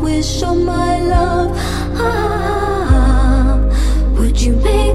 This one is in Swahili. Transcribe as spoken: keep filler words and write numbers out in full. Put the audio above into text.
wish on my love. Ah, would you make